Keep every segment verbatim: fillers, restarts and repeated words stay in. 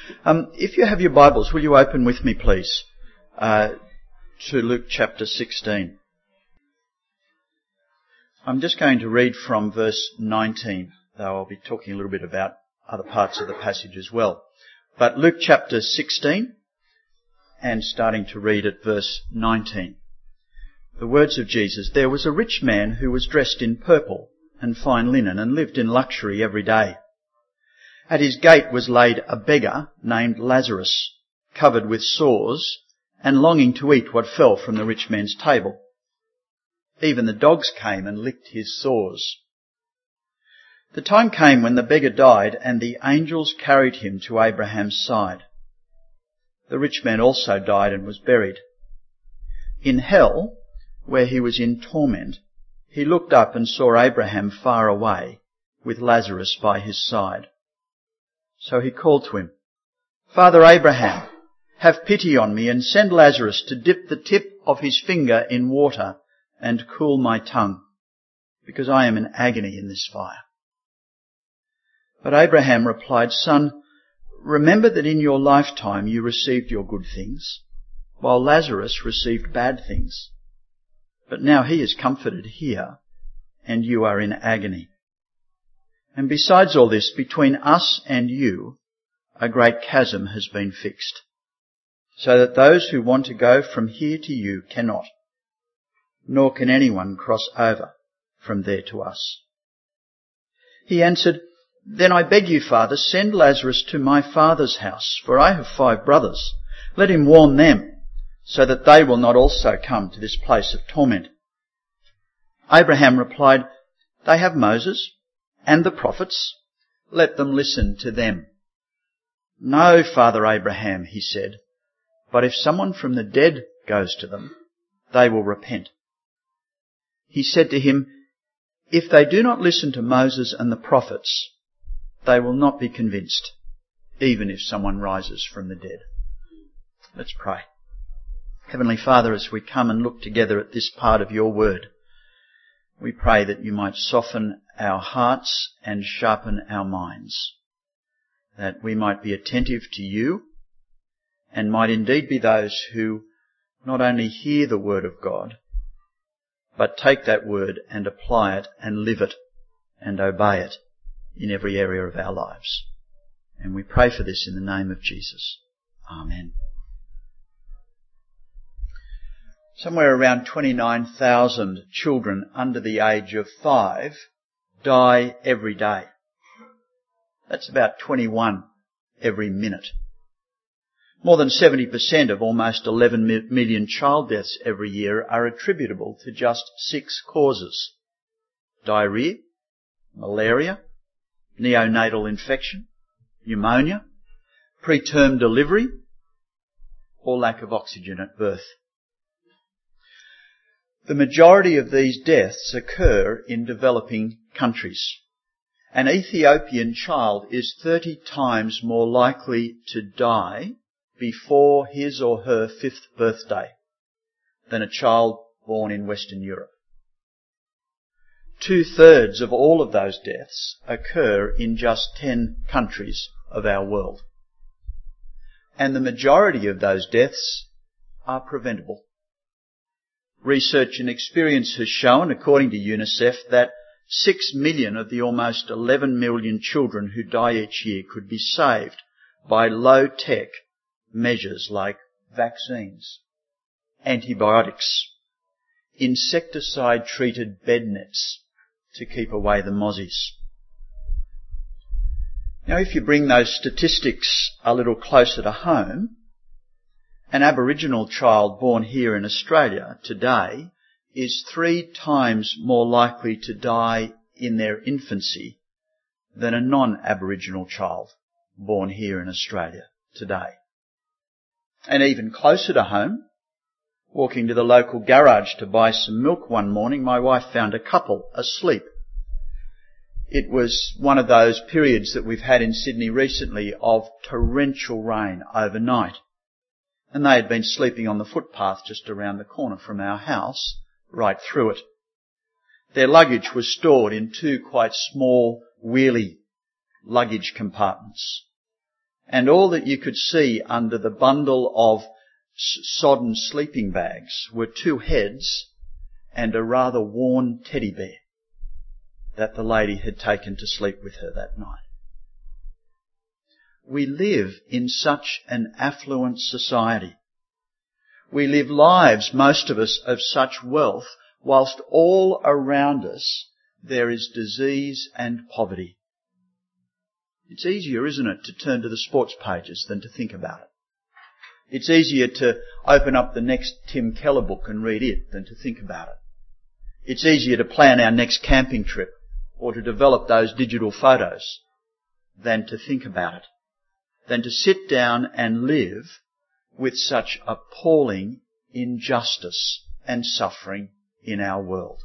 Um, if you have your Bibles, will you open with me, please, uh, to Luke chapter sixteen. I'm just going to read from verse nineteen, though I'll be talking a little bit about other parts of the passage as well. But Luke chapter sixteen, and starting to read at verse nineteen. The words of Jesus: "There was a rich man who was dressed in purple and fine linen and lived in luxury every day. At his gate was laid a beggar named Lazarus, covered with sores and longing to eat what fell from the rich man's table. Even the dogs came and licked his sores. The time came when the beggar died, and the angels carried him to Abraham's side. The rich man also died and was buried. In hell, where he was in torment, he looked up and saw Abraham far away, with Lazarus by his side. So he called to him, 'Father Abraham, have pity on me and send Lazarus to dip the tip of his finger in water and cool my tongue, because I am in agony in this fire.' But Abraham replied, 'Son, remember that in your lifetime you received your good things, while Lazarus received bad things. But now he is comforted here, and you are in agony. And besides all this, between us and you, a great chasm has been fixed, so that those who want to go from here to you cannot, nor can anyone cross over from there to us.' He answered, 'Then I beg you, Father, send Lazarus to my father's house, for I have five brothers. Let him warn them, so that they will not also come to this place of torment.' Abraham replied, 'They have Moses and the prophets. Let them listen to them.' 'No, Father Abraham,' he said, 'but if someone from the dead goes to them, they will repent.' He said to him, 'If they do not listen to Moses and the prophets, they will not be convinced, even if someone rises from the dead.'" Let's pray. Heavenly Father, as we come and look together at this part of your word, we pray that you might soften our hearts and sharpen our minds, that we might be attentive to you and might indeed be those who not only hear the word of God, but take that word and apply it and live it and obey it in every area of our lives. And we pray for this in the name of Jesus. Amen. Somewhere around twenty-nine thousand children under the age of five die every day. That's about twenty-one every minute. More than seventy percent of almost eleven million child deaths every year are attributable to just six causes: diarrhea, malaria, neonatal infection, pneumonia, preterm delivery, or lack of oxygen at birth. The majority of these deaths occur in developing countries. An Ethiopian child is thirty times more likely to die before his or her fifth birthday than a child born in Western Europe. Two-thirds of all of those deaths occur in just ten countries of our world. And the majority of those deaths are preventable. Research and experience has shown, according to UNICEF, that six million of the almost eleven million children who die each year could be saved by low-tech measures like vaccines, antibiotics, insecticide-treated bed nets to keep away the mozzies. Now, if you bring those statistics a little closer to home, an Aboriginal child born here in Australia today is three times more likely to die in their infancy than a non-Aboriginal child born here in Australia today. And even closer to home, walking to the local garage to buy some milk one morning, my wife found a couple asleep. It was one of those periods that we've had in Sydney recently of torrential rain overnight. And they had been sleeping on the footpath just around the corner from our house, right through it. Their luggage was stored in two quite small wheelie luggage compartments. and all that you could see under the bundle of sodden sleeping bags were two heads and a rather worn teddy bear that the lady had taken to sleep with her that night. We live in such an affluent society. We live lives, most of us, of such wealth, whilst all around us there is disease and poverty. It's easier, isn't it, to turn to the sports pages than to think about it. It's easier to open up the next Tim Keller book and read it than to think about it. It's easier to plan our next camping trip or to develop those digital photos than to think about it, than to sit down and live with such appalling injustice and suffering in our world.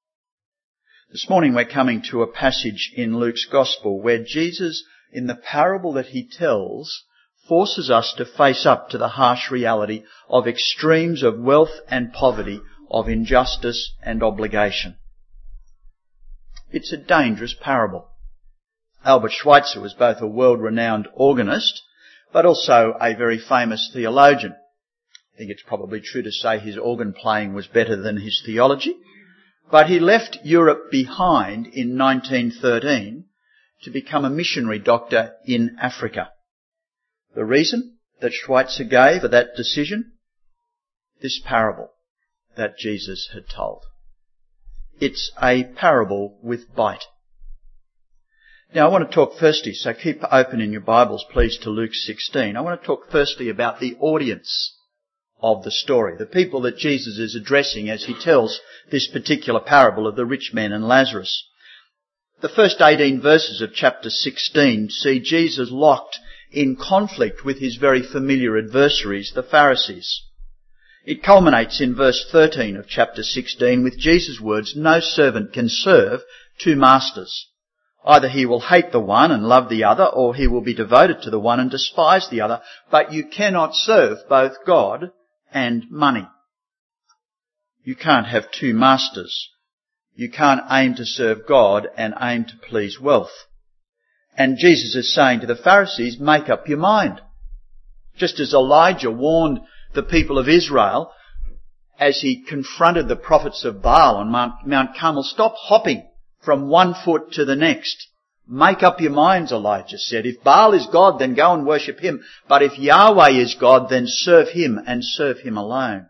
This morning we're coming to a passage in Luke's Gospel where Jesus, in the parable that he tells, forces us to face up to the harsh reality of extremes of wealth and poverty, of injustice and obligation. It's a dangerous parable. Albert Schweitzer was both a world-renowned organist, but also a very famous theologian. I think it's probably true to say his organ playing was better than his theology. But he left Europe behind in nineteen thirteen to become a missionary doctor in Africa. The reason that Schweitzer gave for that decision? This parable that Jesus had told. It's a parable with bite. Now I want to talk firstly, so keep open in your Bibles please to Luke sixteen. I want to talk firstly about the audience of the story, the people that Jesus is addressing as he tells this particular parable of the rich man and Lazarus. The first eighteen verses of chapter sixteen see Jesus locked in conflict with his very familiar adversaries, the Pharisees. It culminates in verse thirteen of chapter sixteen with Jesus' words, "No servant can serve two masters. Either he will hate the one and love the other, or he will be devoted to the one and despise the other. But you cannot serve both God and money." You can't have two masters. You can't aim to serve God and aim to please wealth. And Jesus is saying to the Pharisees, make up your mind. Just as Elijah warned the people of Israel as he confronted the prophets of Baal on Mount, Mount Carmel, stop hopping from one foot to the next. Make up your minds, Elijah said. If Baal is God, then go and worship him. But if Yahweh is God, then serve him and serve him alone.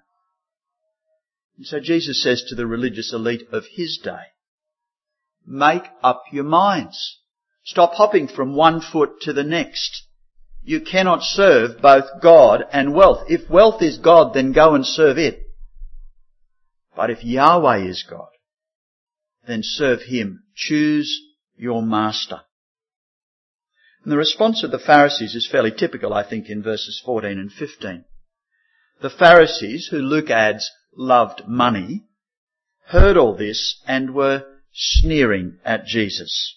And so Jesus says to the religious elite of his day, make up your minds. Stop hopping from one foot to the next. You cannot serve both God and wealth. If wealth is God, then go and serve it. But if Yahweh is God, then serve him. Choose your master. And the response of the Pharisees is fairly typical, I think, in verses fourteen and fifteen. The Pharisees, who Luke adds loved money, heard all this and were sneering at Jesus.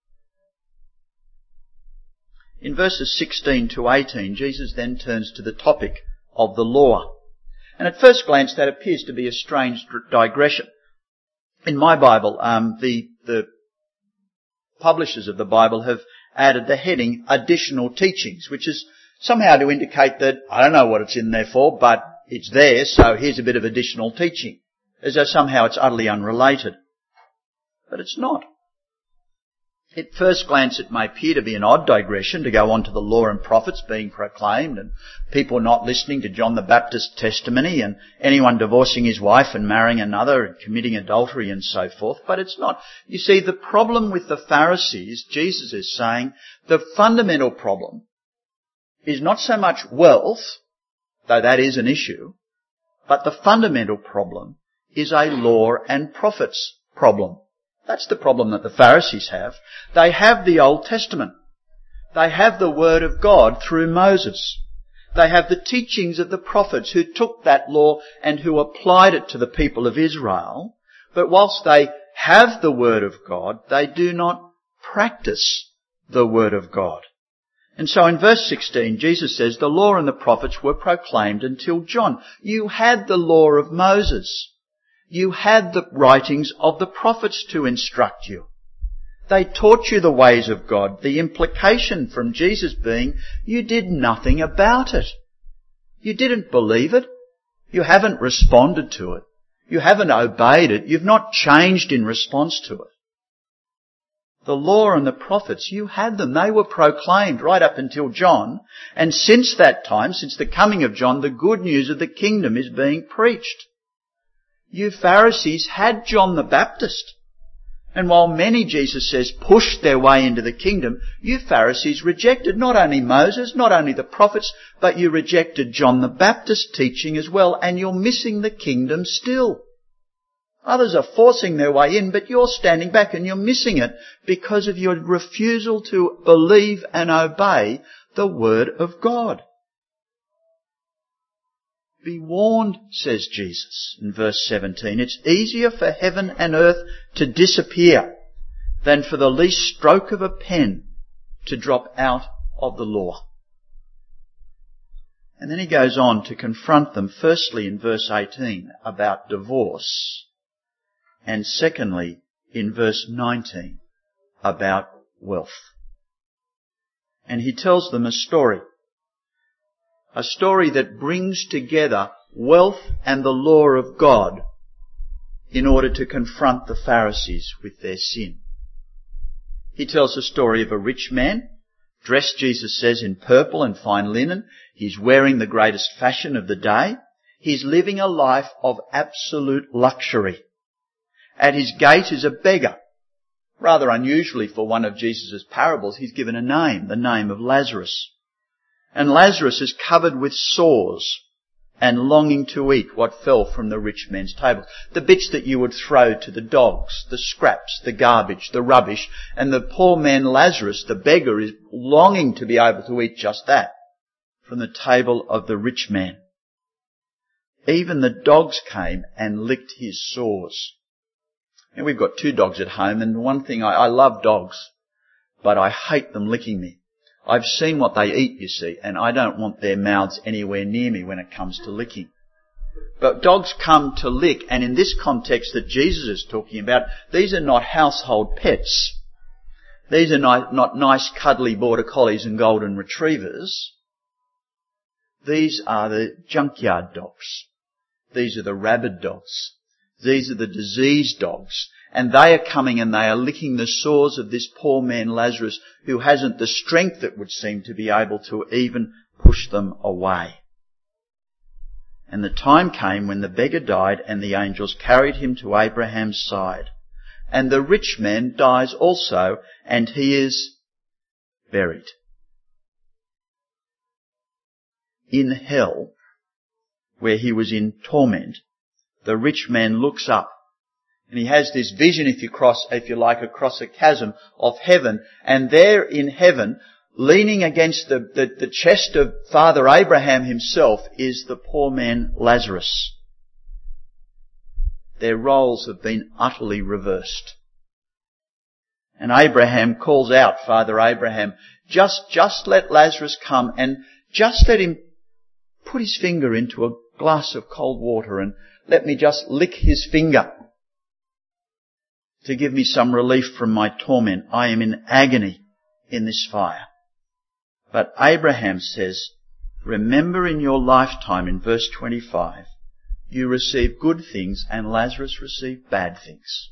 In verses sixteen to eighteen, Jesus then turns to the topic of the law. And at first glance that appears to be a strange digression. In my Bible, um, the, the publishers of the Bible have added the heading additional teachings, which is somehow to indicate that I don't know what it's in there for, but it's there, so here's a bit of additional teaching, as though somehow it's utterly unrelated. But it's not. At first glance it may appear to be an odd digression to go on to the law and prophets being proclaimed and people not listening to John the Baptist's testimony and anyone divorcing his wife and marrying another and committing adultery and so forth. But it's not. You see, the problem with the Pharisees, Jesus is saying, the fundamental problem is not so much wealth, though that is an issue, but the fundamental problem is a law and prophets problem. That's the problem that the Pharisees have. They have the Old Testament. They have the Word of God through Moses. They have the teachings of the prophets who took that law and who applied it to the people of Israel. But whilst they have the Word of God, they do not practice the Word of God. And so in verse sixteen, Jesus says, the law and the prophets were proclaimed until John. You had the law of Moses. You had the writings of the prophets to instruct you. They taught you the ways of God. The implication from Jesus being you did nothing about it. You didn't believe it. You haven't responded to it. You haven't obeyed it. You've not changed in response to it. The law and the prophets, you had them. They were proclaimed right up until John. And since that time, since the coming of John, the good news of the kingdom is being preached. You Pharisees had John the Baptist. And while many, Jesus says, pushed their way into the kingdom, you Pharisees rejected not only Moses, not only the prophets, but you rejected John the Baptist teaching as well, and you're missing the kingdom still. Others are forcing their way in, but you're standing back and you're missing it because of your refusal to believe and obey the word of God. Be warned, says Jesus in verse seventeen. It's easier for heaven and earth to disappear than for the least stroke of a pen to drop out of the law. And then he goes on to confront them, firstly in verse eighteen about divorce, and secondly in verse nineteen about wealth. And he tells them a story. A story that brings together wealth and the law of God in order to confront the Pharisees with their sin. He tells the story of a rich man, dressed, Jesus says, in purple and fine linen. He's wearing the greatest fashion of the day. He's living a life of absolute luxury. At his gate is a beggar. Rather unusually for one of Jesus' parables, he's given a name, the name of Lazarus. And Lazarus is covered with sores and longing to eat what fell from the rich man's table. The bits that you would throw to the dogs, the scraps, the garbage, the rubbish. And the poor man Lazarus, the beggar, is longing to be able to eat just that from the table of the rich man. Even the dogs came and licked his sores. And we've got two dogs at home, and one thing, I, I love dogs, but I hate them licking me. I've seen what they eat, you see, and I don't want their mouths anywhere near me when it comes to licking. But dogs come to lick, and in this context that Jesus is talking about, these are not household pets. These are not, not nice cuddly border collies and golden retrievers. These are the junkyard dogs. These are the rabid dogs. These are the diseased dogs. And they are coming and they are licking the sores of this poor man Lazarus, who hasn't the strength, it would seem, to be able to even push them away. And the time came when the beggar died and the angels carried him to Abraham's side. And the rich man dies also, and he is buried. In hell, where he was in torment, the rich man looks up. And he has this vision, if you cross, if you like, across a chasm of heaven. And there in heaven, leaning against the, the, the chest of Father Abraham himself, is the poor man Lazarus. Their roles have been utterly reversed. And Abraham calls out, Father Abraham, just, just let Lazarus come and just let him put his finger into a glass of cold water and let me just lick his finger to give me some relief from my torment. I am in agony in this fire. But Abraham says, remember in your lifetime, in verse twenty-five, you received good things and Lazarus received bad things.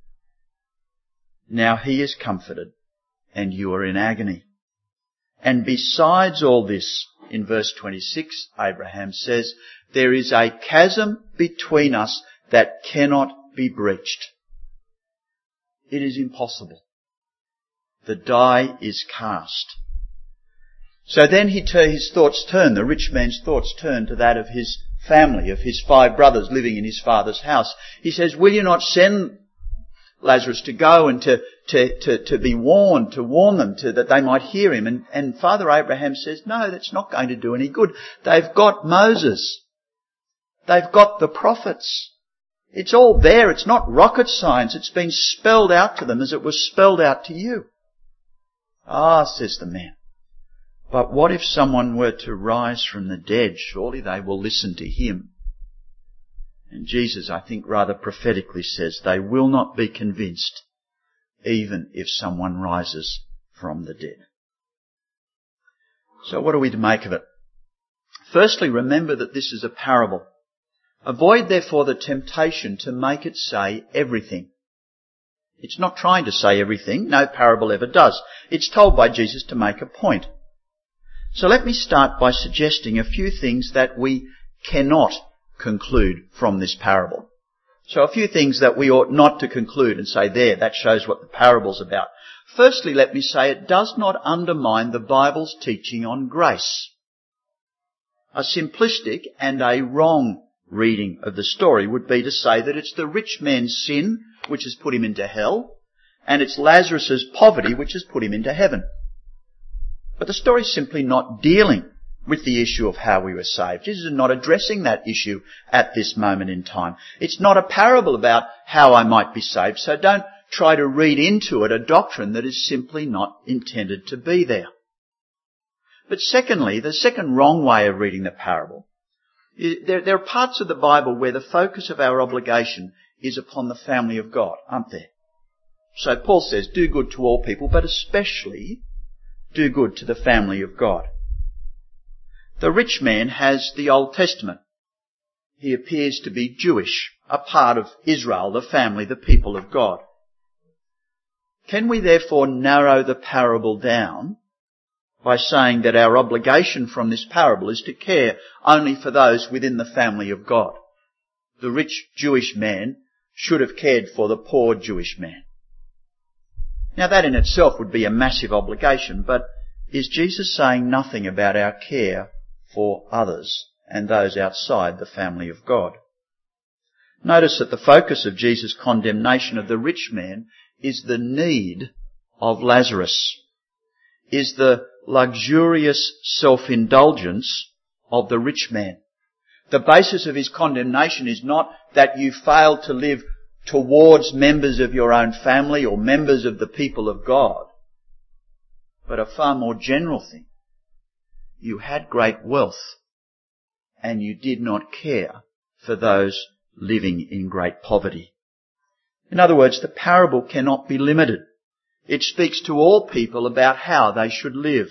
Now he is comforted and you are in agony. And besides all this, in verse twenty-six, Abraham says, there is a chasm between us that cannot be breached. It is impossible. The die is cast. So then he t- his thoughts turn, the rich man's thoughts turn to that of his family, of his five brothers living in his father's house. He says, will you not send Lazarus to go and to, to, to, to be warned, to warn them to, that they might hear him? And, and Father Abraham says, no, that's not going to do any good. They've got Moses. They've got the prophets. It's all there. It's not rocket science. It's been spelled out to them as it was spelled out to you. Ah, says the man. But what if someone were to rise from the dead? Surely they will listen to him. And Jesus, I think, rather prophetically says, they will not be convinced even if someone rises from the dead. So what are we to make of it? Firstly, remember that this is a parable. Avoid, therefore, the temptation to make it say everything. It's not trying to say everything. No parable ever does. It's told by Jesus to make a point. So let me start by suggesting a few things that we cannot conclude from this parable. So a few things that we ought not to conclude and say, there, that shows what the parable's about. Firstly, let me say it does not undermine the Bible's teaching on grace. A simplistic and a wrong reading of the story would be to say that it's the rich man's sin which has put him into hell, and it's Lazarus's poverty which has put him into heaven. But the story's simply not dealing with the issue of how we were saved. Jesus is not addressing that issue at this moment in time. It's not a parable about how I might be saved, so don't try to read into it a doctrine that is simply not intended to be there. But secondly, the second wrong way of reading the parable, there, there are parts of the Bible where the focus of our obligation is upon the family of God, aren't there? So Paul says, do good to all people, but especially do good to the family of God. The rich man has the Old Testament. He appears to be Jewish, a part of Israel, the family, the people of God. Can we therefore narrow the parable down by saying that our obligation from this parable is to care only for those within the family of God? The rich Jewish man should have cared for the poor Jewish man. Now that in itself would be a massive obligation, but is Jesus saying nothing about our care for others and those outside the family of God? Notice that the focus of Jesus' condemnation of the rich man is the need of Lazarus, is the luxurious self-indulgence of the rich man. The basis of his condemnation is not that you failed to live towards members of your own family or members of the people of God, but a far more general thing. You had great wealth and you did not care for those living in great poverty. In other words, the parable cannot be limited. It speaks to all people about how they should live.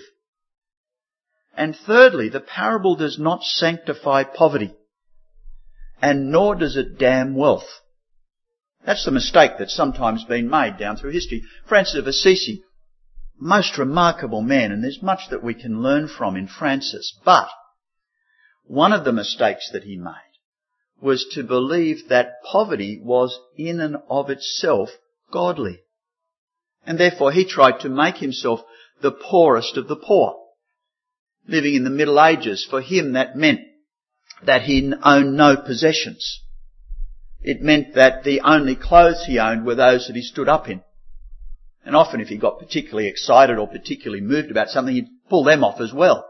And thirdly, the parable does not sanctify poverty, and nor does it damn wealth. That's the mistake that's sometimes been made down through history. Francis of Assisi, most remarkable man, and there's much that we can learn from in Francis. But one of the mistakes that he made was to believe that poverty was in and of itself godly. And therefore he tried to make himself the poorest of the poor. Living in the Middle Ages, for him that meant that he owned no possessions. It meant that the only clothes he owned were those that he stood up in. And often if he got particularly excited or particularly moved about something, he'd pull them off as well.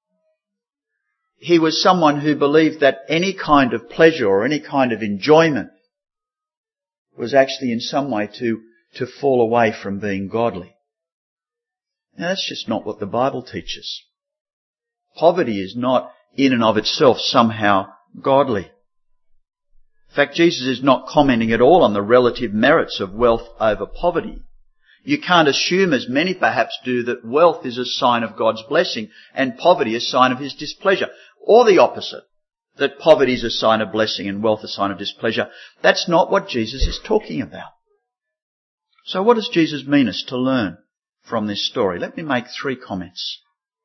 He was someone who believed that any kind of pleasure or any kind of enjoyment was actually in some way to, to fall away from being godly. Now that's just not what the Bible teaches. Poverty is not in and of itself somehow godly. In fact, Jesus is not commenting at all on the relative merits of wealth over poverty. You can't assume, as many perhaps do, that wealth is a sign of God's blessing and poverty a sign of his displeasure. Or the opposite, that poverty is a sign of blessing and wealth a sign of displeasure. That's not what Jesus is talking about. So what does Jesus mean us to learn from this story? Let me make three comments.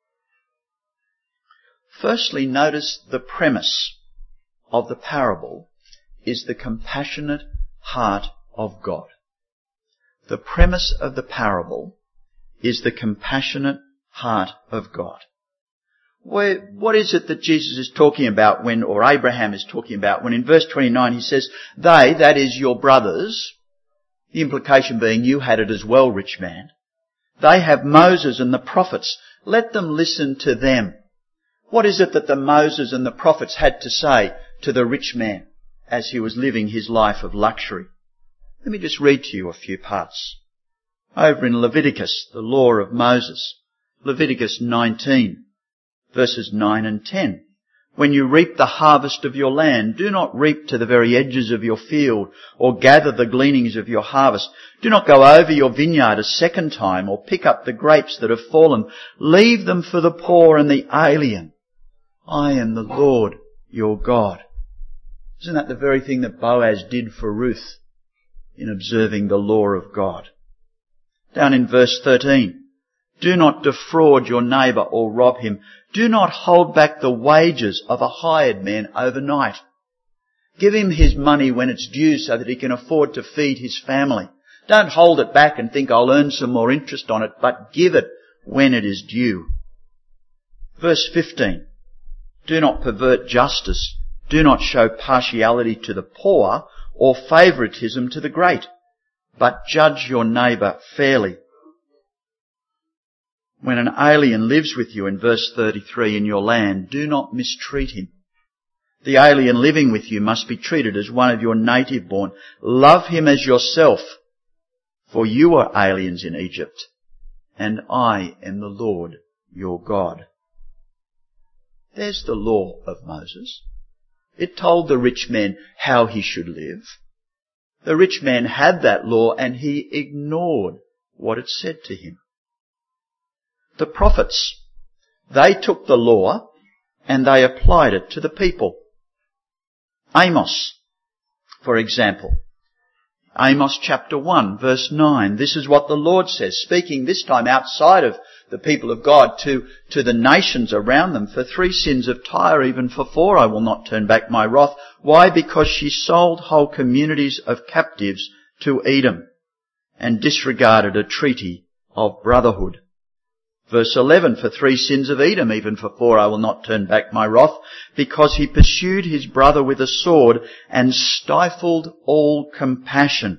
Firstly, notice the premise of the parable is the compassionate heart of God. The premise of the parable is the compassionate heart of God. Where, what is it that Jesus is talking about when, or Abraham is talking about, when in verse twenty-nine he says, they, that is your brothers, the implication being you had it as well, rich man, they have Moses and the prophets, let them listen to them. What is it that the Moses and the prophets had to say to the rich man as he was living his life of luxury? Let me just read to you a few parts. Over in Leviticus, the law of Moses, Leviticus nineteen, verses nine and ten. When you reap the harvest of your land, do not reap to the very edges of your field, or gather the gleanings of your harvest. Do not go over your vineyard a second time, or pick up the grapes that have fallen. Leave them for the poor and the alien. I am the Lord your God. Isn't that the very thing that Boaz did for Ruth in observing the law of God? Down in verse thirteen. Do not defraud your neighbour or rob him. Do not hold back the wages of a hired man overnight. Give him his money when it's due so that he can afford to feed his family. Don't hold it back and think I'll earn some more interest on it, but give it when it is due. Verse fifteen. Do not pervert justice. Do not show partiality to the poor or favouritism to the great, but judge your neighbour fairly. When an alien lives with you, in verse thirty-three, in your land, do not mistreat him. The alien living with you must be treated as one of your native born. Love him as yourself, for you are aliens in Egypt, and I am the Lord your God. There's the law of Moses. It told the rich man how he should live. The rich man had that law and he ignored what it said to him. The prophets, they took the law and they applied it to the people. Amos, for example. Amos chapter one, verse nine. This is what the Lord says, speaking this time outside of the people of God to, to the nations around them. For three sins of Tyre, even for four, I will not turn back my wrath. Why? Because she sold whole communities of captives to Edom and disregarded a treaty of brotherhood. Verse eleven, for three sins of Edom, even for four, I will not turn back my wrath, because he pursued his brother with a sword and stifled all compassion.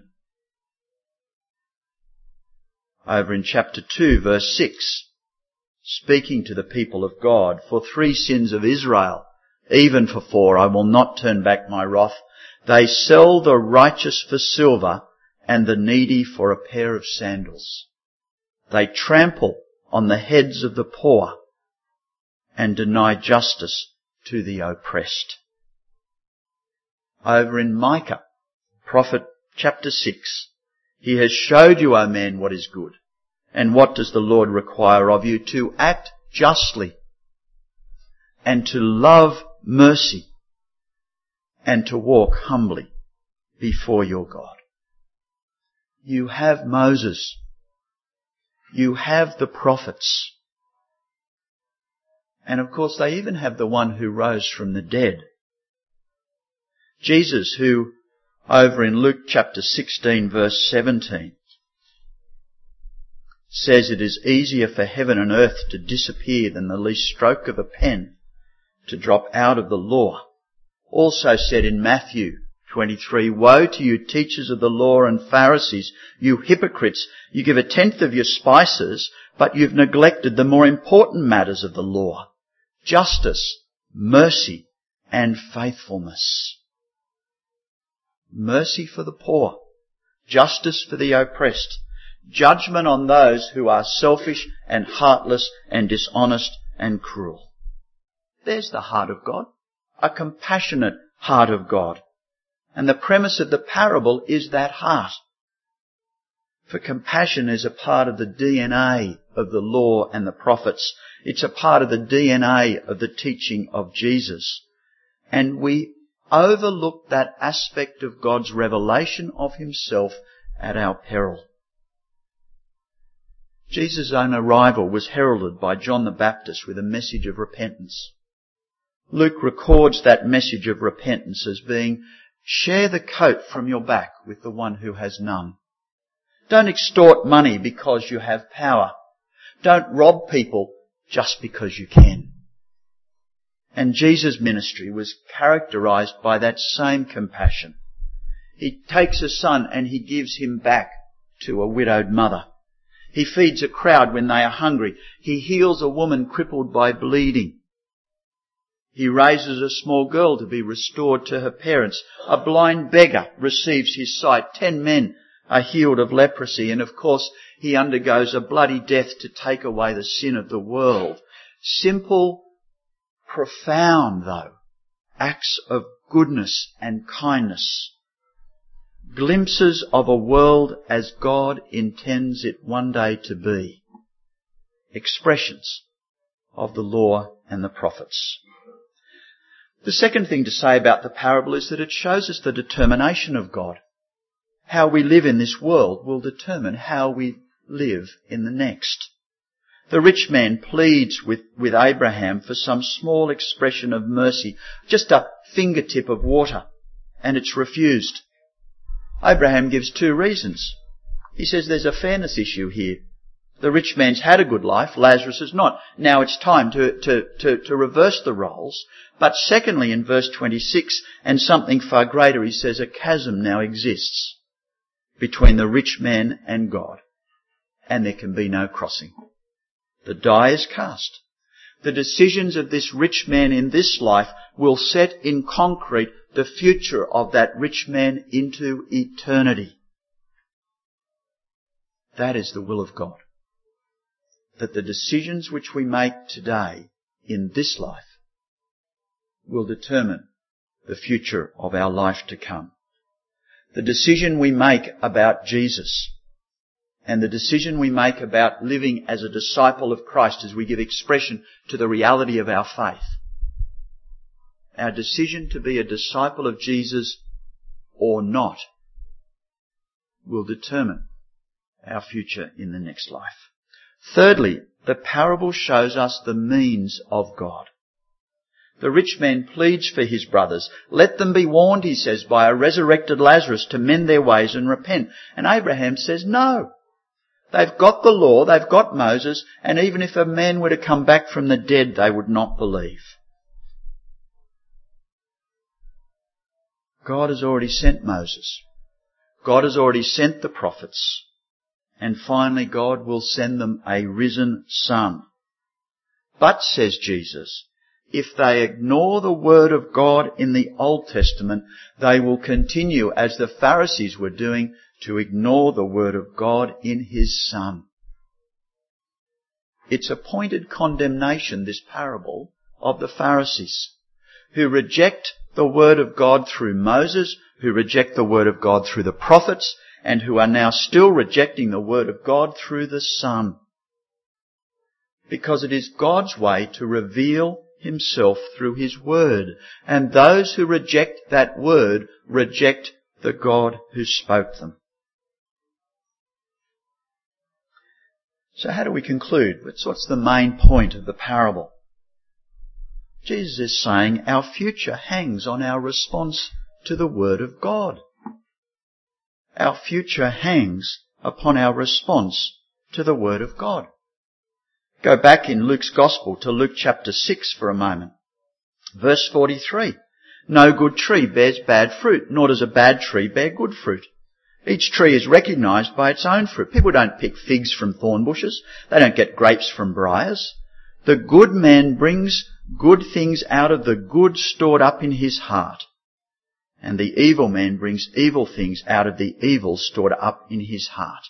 Over in chapter two, verse six, speaking to the people of God, for three sins of Israel, even for four, I will not turn back my wrath. They sell the righteous for silver and the needy for a pair of sandals. They trample on the heads of the poor and deny justice to the oppressed. Over in Micah, prophet chapter six, he has showed you, O man, what is good. And what does the Lord require of you? To act justly and to love mercy and to walk humbly before your God. You have Moses. You have the prophets. And of course they even have the one who rose from the dead. Jesus, who over in Luke chapter sixteen verse seventeen says it is easier for heaven and earth to disappear than the least stroke of a pen to drop out of the law. Also said in Matthew twenty-three, woe to you, teachers of the law and Pharisees, you hypocrites! You give a tenth of your spices, but you've neglected the more important matters of the law: justice, mercy, and faithfulness. Mercy for the poor, justice for the oppressed, judgment on those who are selfish and heartless and dishonest and cruel. There's the heart of God, a compassionate heart of God. And the premise of the parable is that heart. For compassion is a part of the D N A of the law and the prophets. It's a part of the D N A of the teaching of Jesus. And we overlook that aspect of God's revelation of himself at our peril. Jesus' own arrival was heralded by John the Baptist with a message of repentance. Luke records that message of repentance as being, share the coat from your back with the one who has none. Don't extort money because you have power. Don't rob people just because you can. And Jesus' ministry was characterized by that same compassion. He takes a son and he gives him back to a widowed mother. He feeds a crowd when they are hungry. He heals a woman crippled by bleeding. He raises a small girl to be restored to her parents. A blind beggar receives his sight. Ten men are healed of leprosy. And of course, he undergoes a bloody death to take away the sin of the world. Simple profound, though, acts of goodness and kindness. Glimpses of a world as God intends it one day to be. Expressions of the law and the prophets. The second thing to say about the parable is that it shows us the determination of God. How we live in this world will determine how we live in the next. The rich man pleads with, with Abraham for some small expression of mercy, just a fingertip of water, and it's refused. Abraham gives two reasons. He says there's a fairness issue here. The rich man's had a good life, Lazarus has not. Now it's time to, to, to, to reverse the roles. But secondly, in verse twenty-six, and something far greater, he says a chasm now exists between the rich man and God, and there can be no crossing. The die is cast. The decisions of this rich man in this life will set in concrete the future of that rich man into eternity. That is the will of God. That the decisions which we make today in this life will determine the future of our life to come. The decision we make about Jesus and the decision we make about living as a disciple of Christ as we give expression to the reality of our faith. Our decision to be a disciple of Jesus or not will determine our future in the next life. Thirdly, the parable shows us the means of God. The rich man pleads for his brothers. Let them be warned, he says, by a resurrected Lazarus to mend their ways and repent. And Abraham says, no. They've got the law, they've got Moses, and even if a man were to come back from the dead, they would not believe. God has already sent Moses. God has already sent the prophets. And finally, God will send them a risen Son. But, says Jesus, if they ignore the word of God in the Old Testament, they will continue, as the Pharisees were doing, to ignore the word of God in His Son. It's a pointed condemnation, this parable, of the Pharisees, who reject the word of God through Moses, who reject the word of God through the prophets, and who are now still rejecting the word of God through the Son. Because it is God's way to reveal Himself through His word. And those who reject that word reject the God who spoke them. So how do we conclude? What's the main point of the parable? Jesus is saying our future hangs on our response to the word of God. Our future hangs upon our response to the word of God. Go back in Luke's Gospel to Luke chapter six for a moment. Verse forty-three. No good tree bears bad fruit, nor does a bad tree bear good fruit. Each tree is recognised by its own fruit. People don't pick figs from thorn bushes. They don't get grapes from briars. The good man brings good things out of the good stored up in his heart. And the evil man brings evil things out of the evil stored up in his heart.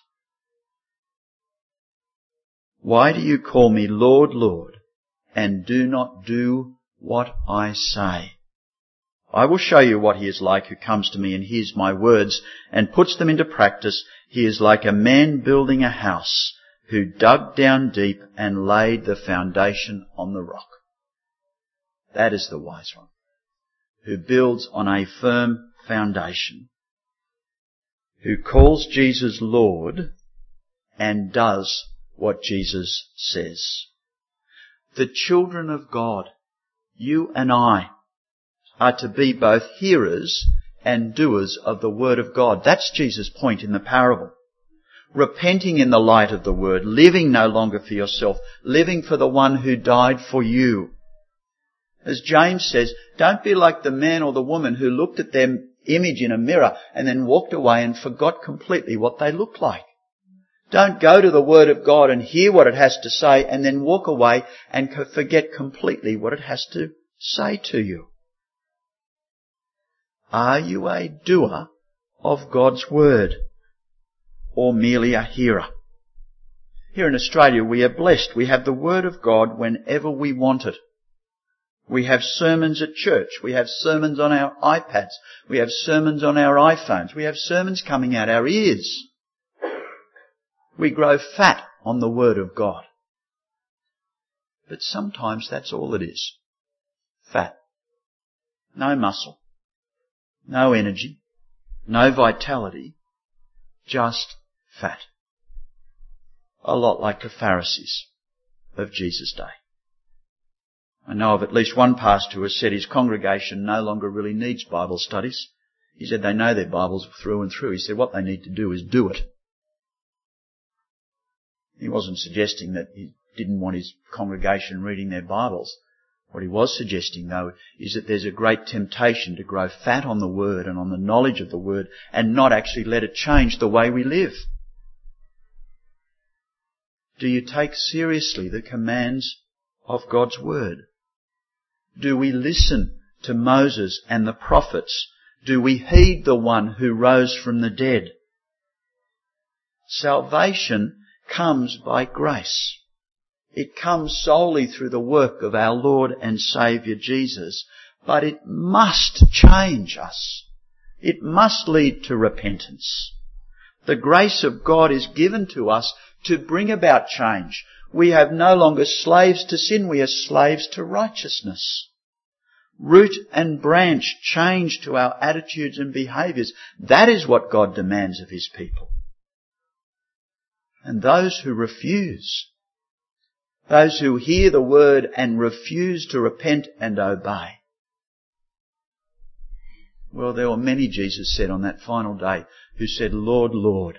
Why do you call me Lord, Lord, and do not do what I say? I will show you what he is like who comes to me and hears my words and puts them into practice. He is like a man building a house who dug down deep and laid the foundation on the rock. That is the wise one, who builds on a firm foundation, who calls Jesus Lord and does what Jesus says. The children of God, you and I, are to be both hearers and doers of the word of God. That's Jesus' point in the parable. Repenting in the light of the word, living no longer for yourself, living for the one who died for you. As James says, don't be like the man or the woman who looked at their image in a mirror and then walked away and forgot completely what they looked like. Don't go to the word of God and hear what it has to say and then walk away and forget completely what it has to say to you. Are you a doer of God's word or merely a hearer? Here in Australia we are blessed. We have the word of God whenever we want it. We have sermons at church. We have sermons on our iPads. We have sermons on our iPhones. We have sermons coming out our ears. We grow fat on the Word of God. But sometimes that's all it is. Fat. No muscle. No energy. No vitality. Just fat. A lot like the Pharisees of Jesus' day. I know of at least one pastor who has said his congregation no longer really needs Bible studies. He said they know their Bibles through and through. He said what they need to do is do it. He wasn't suggesting that he didn't want his congregation reading their Bibles. What he was suggesting, though, is that there's a great temptation to grow fat on the Word and on the knowledge of the Word and not actually let it change the way we live. Do you take seriously the commands of God's Word? Do we listen to Moses and the prophets? Do we heed the one who rose from the dead? Salvation comes by grace. It comes solely through the work of our Lord and Saviour Jesus, but it must change us. It must lead to repentance. The grace of God is given to us to bring about change. We have no longer slaves to sin, we are slaves to righteousness. Root and branch change to our attitudes and behaviours. That is what God demands of His people. And those who refuse, those who hear the word and refuse to repent and obey, well, there were many, Jesus said on that final day, who said, Lord, Lord.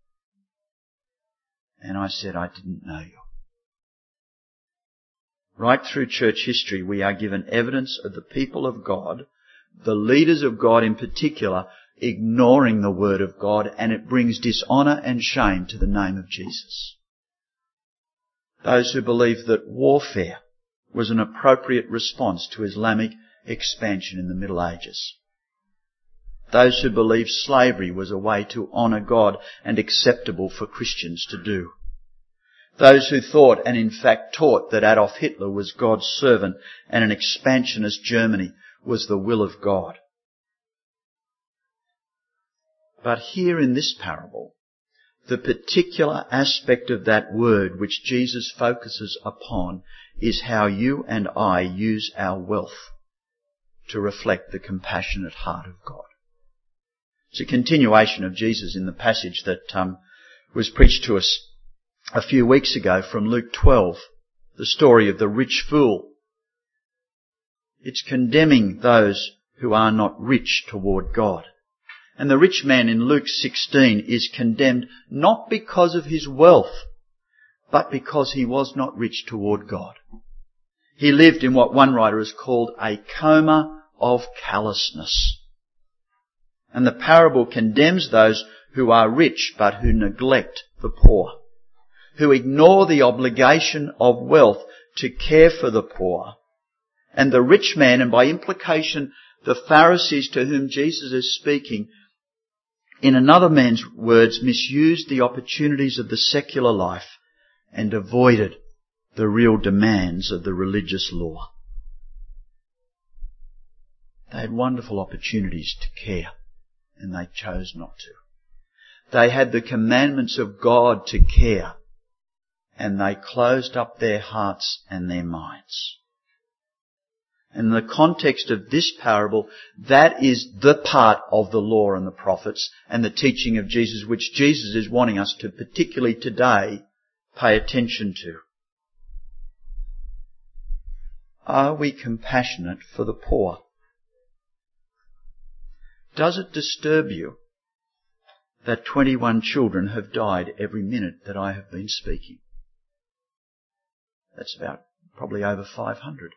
And I said, I didn't know you. Right through church history, we are given evidence of the people of God, the leaders of God in particular, ignoring the word of God, and it brings dishonour and shame to the name of Jesus. Those who believe that warfare was an appropriate response to Islamic expansion in the Middle Ages. Those who believe slavery was a way to honour God and acceptable for Christians to do. Those who thought, and in fact taught, that Adolf Hitler was God's servant and an expansionist Germany was the will of God. But here in this parable, the particular aspect of that word which Jesus focuses upon is how you and I use our wealth to reflect the compassionate heart of God. It's a continuation of Jesus in the passage that um, was preached to us a few weeks ago from Luke twelve, the story of the rich fool. It's condemning those who are not rich toward God. And the rich man in Luke sixteen is condemned not because of his wealth, but because he was not rich toward God. He lived in what one writer has called a coma of callousness. And the parable condemns those who are rich but who neglect the poor, who ignore the obligation of wealth to care for the poor. And the rich man, and by implication the Pharisees to whom Jesus is speaking, in another man's words, misused the opportunities of the secular life and avoided the real demands of the religious law. They had wonderful opportunities to care, and they chose not to. They had the commandments of God to care, and they closed up their hearts and their minds. In the context of this parable, that is the part of the law and the prophets and the teaching of Jesus which Jesus is wanting us to, particularly today, pay attention to. Are we compassionate for the poor? Does it disturb you that twenty-one children have died every minute that I have been speaking? That's about probably over five hundred.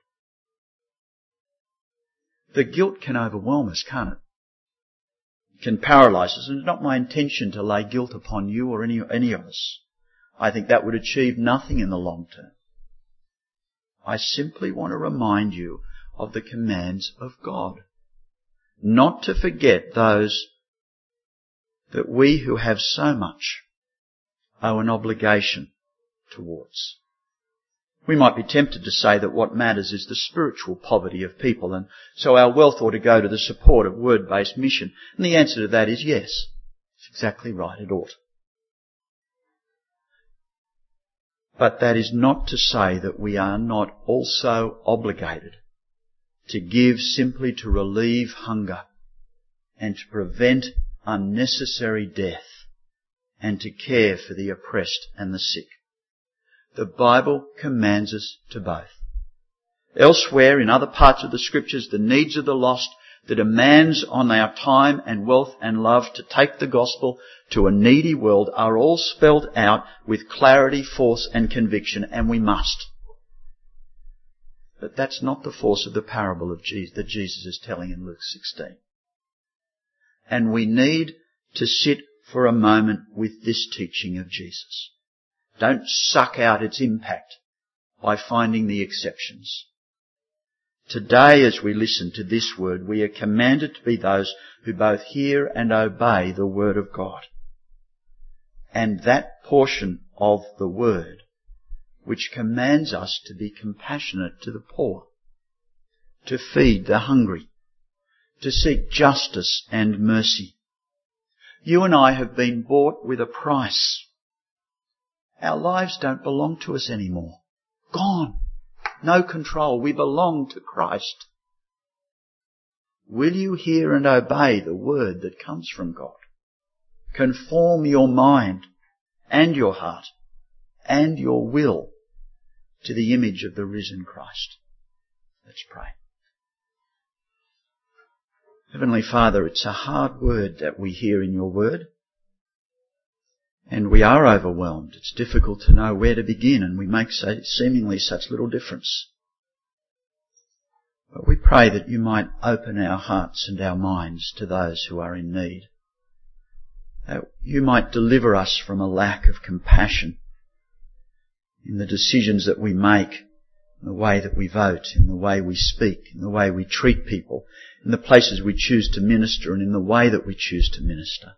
The guilt can overwhelm us, can't it? It can paralyse us, and it's not my intention to lay guilt upon you or any, any of us. I think that would achieve nothing in the long term. I simply want to remind you of the commands of God. Not to forget those that we who have so much owe an obligation towards. We might be tempted to say that what matters is the spiritual poverty of people, and so our wealth ought to go to the support of word-based mission. And the answer to that is yes. It's exactly right, it ought. But that is not to say that we are not also obligated to give simply to relieve hunger and to prevent unnecessary death and to care for the oppressed and the sick. The Bible commands us to both. Elsewhere, in other parts of the Scriptures, the needs of the lost, the demands on our time and wealth and love to take the gospel to a needy world are all spelled out with clarity, force and conviction, and we must. But that's not the force of the parable of Jesus that Jesus is telling in Luke sixteen. And we need to sit for a moment with this teaching of Jesus. Don't suck out its impact by finding the exceptions. Today, as we listen to this word, we are commanded to be those who both hear and obey the word of God. And that portion of the word which commands us to be compassionate to the poor, to feed the hungry, to seek justice and mercy. You and I have been bought with a price. Our lives don't belong to us anymore. Gone. No control. We belong to Christ. Will you hear and obey the word that comes from God? Conform your mind and your heart and your will to the image of the risen Christ. Let's pray. Heavenly Father, it's a hard word that we hear in your word. And we are overwhelmed. It's difficult to know where to begin, and we make so, seemingly such little difference. But we pray that you might open our hearts and our minds to those who are in need. That you might deliver us from a lack of compassion in the decisions that we make, in the way that we vote, in the way we speak, in the way we treat people, in the places we choose to minister, and in the way that we choose to minister.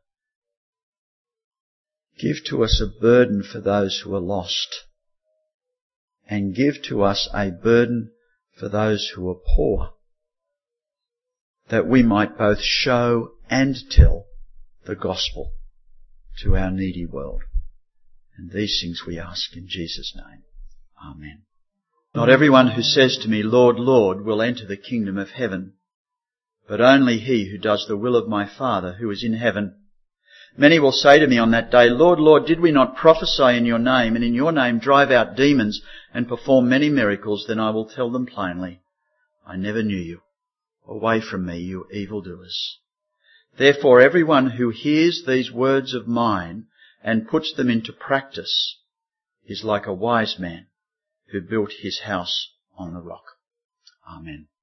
Give to us a burden for those who are lost, and give to us a burden for those who are poor, that we might both show and tell the gospel to our needy world. And these things we ask in Jesus' name. Amen. Not everyone who says to me, Lord, Lord, will enter the kingdom of heaven, but only he who does the will of my Father who is in heaven. Many will say to me on that day, Lord, Lord, did we not prophesy in your name, and in your name drive out demons and perform many miracles? Then I will tell them plainly, I never knew you. Away from me, you evildoers. Therefore, everyone who hears these words of mine and puts them into practice is like a wise man who built his house on the rock. Amen.